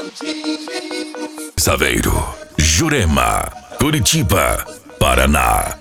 Saveiro, Jurema, Curitiba, Paraná.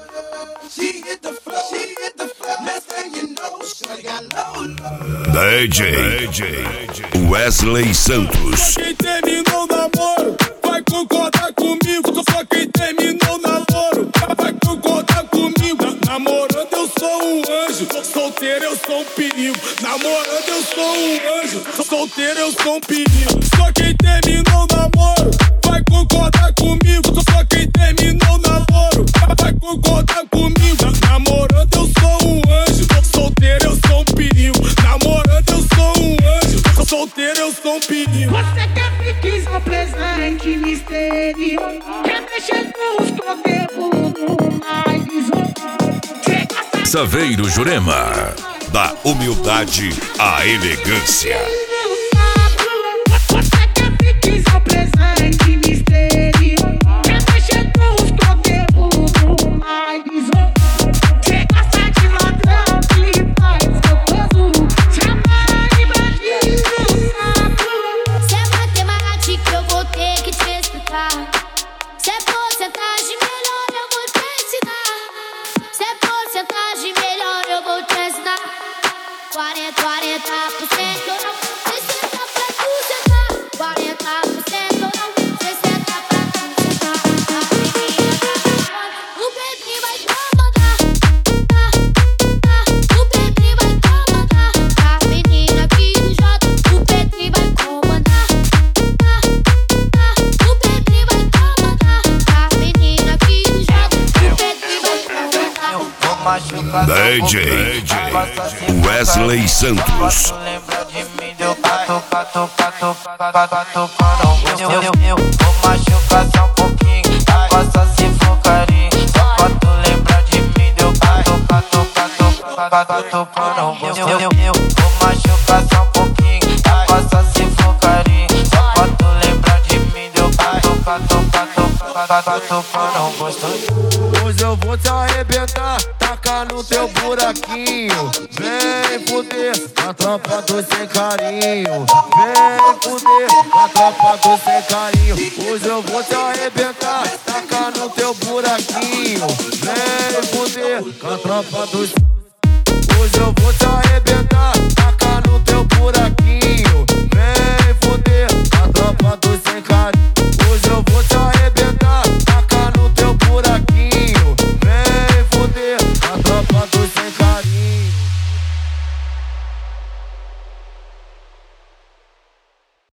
DJ Wesley Santos. Quem terminou o namoro vai concordar comigo. Só quem terminou o namoro vai concordar comigo. Namorando eu sou um anjo, solteiro eu sou um perigo. Namorando eu sou um anjo, solteiro eu sou um perigo. Só quem terminou o namoro vai concordar comigo. Só quem terminou o namoro vai concordar comigo. Namorando eu sou um anjo, solteiro eu sou um perigo. Namorando eu sou um anjo, solteiro eu sou um perigo. Você quer que um presente misterioso? Quer mexer com os conteúdos mais desonesto? Saveiro Jurema, da humildade à elegância. Você quer que um presente misterioso? Quer mexer com os conteúdos mais desonesto? Você gosta de ladrão que faz gostoso? Chama e bandido saco. Se é matemática eu vou ter que te explicar. Se é porcentagem melhor eu vou te ensinar. Se é porcentagem melhor eu vou te ensinar. 40% eu não, 60% pra tu sentar. 40% eu não, 60% pra tu sentar. A menina tá o Pedrinho vai comandar. O Pedrinho vai comandar. A menina aqui do J, o Pedrinho vai comandar. O Pedrinho vai comandar. A menina aqui do J, o Pedrinho vai comandar. DJ Wesley Santos. Lembra de mim, deu catucando. Eu vou machucar só um pouquinho, faça se for carinho. Só pra tu lembrar de mim, deu catucando. Eu vou machucar só um pouquinho, faça se for carinho. Só pra tu lembrar de mim, deu catucando. Hoje eu vou te arrebentar, tacar no teu buraquinho. Vem fuder na tropa do sem carinho. Vem fuder na tropa do sem carinho. Hoje eu vou te arrebentar, tacar no teu buraquinho. Vem fuder na tropa do